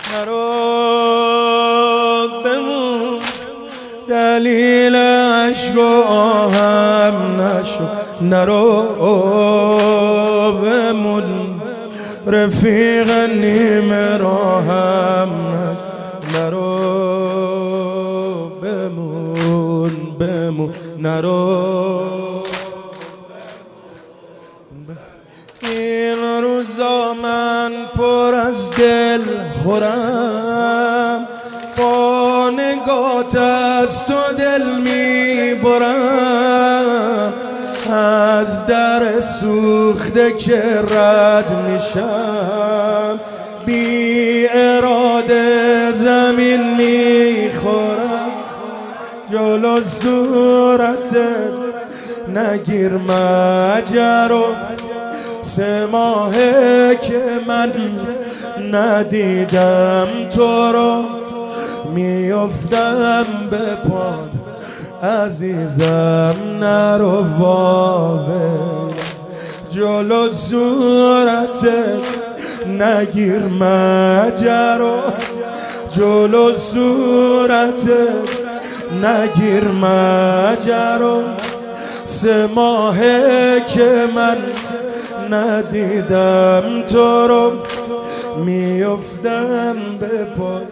نرو بمون دلیل عشق و آهم نشو نرو بمون رفیق نیمه راهم نرو بمون نرو این روزا من پر از دل خورم با نگات از تو دل میبرم از در سوخته که رد میشم بی اراده زمین میخورم جلو صورتت نگیر مجرو 3 ماهه که من ندیدم تو رو میافتم به پاد عزیزم نرو واوه جلو صورتت نگیر مجرو جلو صورتت نگیر مجرو 3 ماهه که من ندیدم تو رو میافتم به پاد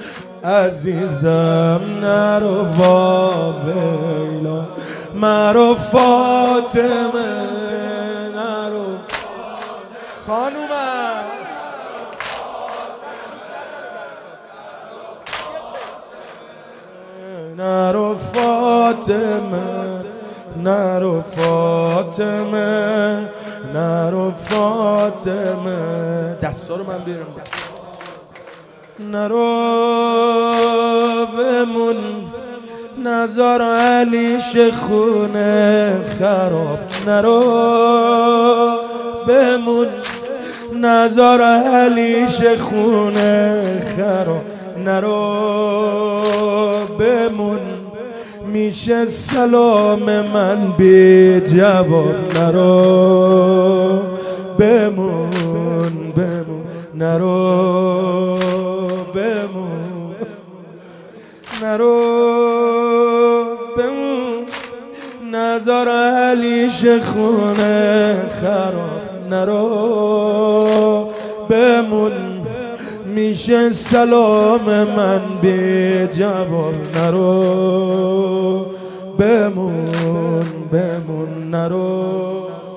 عزیزم نرو واویلا مرو فاطمه نرو خانومم نرو فاطمه نرو فاطمه نرو فاطمه دستا رو من بیارم نرو بمون نزار علی خونه خراب نرو بمون نزار علی خونه خراب نرو بمون میشه سلام من بی جواب نرو بمون نرو بمون نرو بمون نزار علی خونه خراب نرو بمون میشه سلام من بی جواب نرو بمون نرو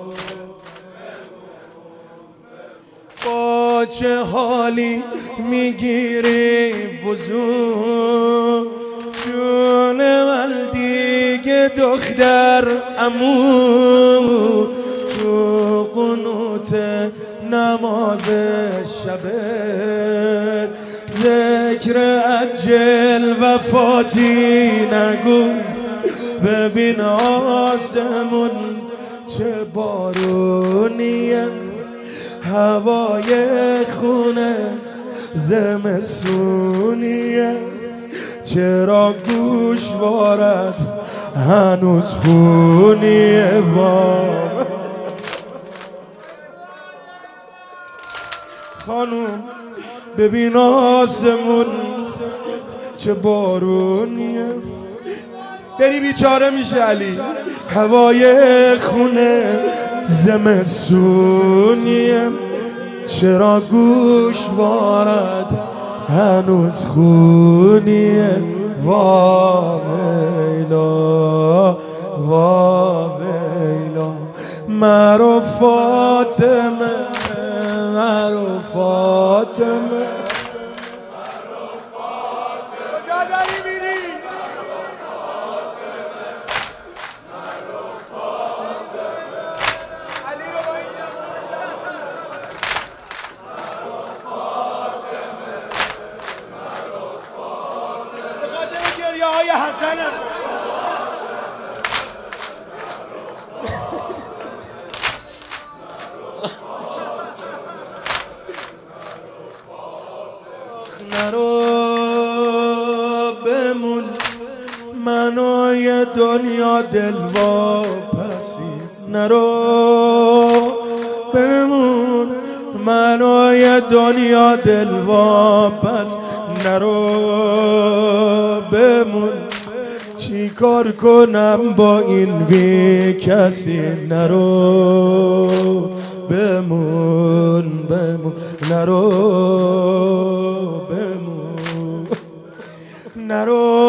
با چه حالی میگیری وضو جون من دیگه دختر عمو تو قنوت نماز شبت ذکر عجل وفاتی نگو ببین آسمون چه بارونیه هوای خونه زمستونیه چرا گوشوارت هنوز خونیه خانوم ببین آسمون چه بارونیه بری بیچاره میشه علی هوای خونه زمستونیه چرا گوشوارت هنوز خونیه واویلا واویلا مرو فاطمه مرو فاطمه کجا داری میری؟ علی رو با این به خاطر گریه های حسنم نرو بمون منوی دنیا دل واپسی نرو بمون منوی همه دنیا دل واپس نرو بمون، چی کار کنم با این بی کسی نرو بمون بمون نرو بمون نرو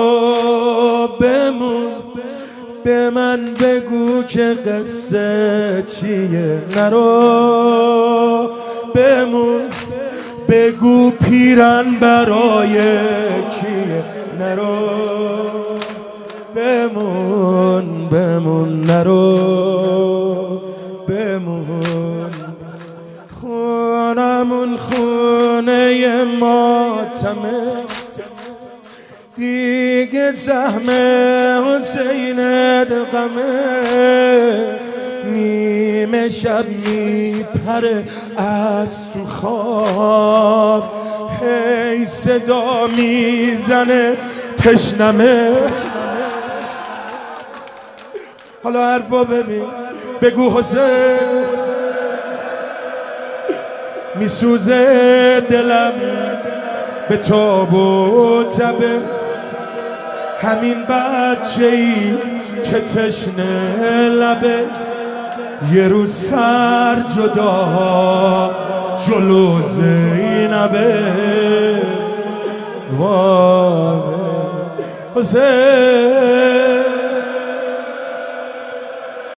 بمون به من بگو که قصه چیه نرو بمون بگو پیرن برای کیه نرو بمون بمون نرو بمون خونمون خونه ماتمه دیگه زحم حسینت غمه نیمه شب میپره از تو خواب هی صدا میزنه تشنمه حالا حرفا ببین بگو حسین میسوزه دلم به تاب و تبه همین بچه‌ای که تشنه لبه یه روز سر جدا جلو زینبه وای حسین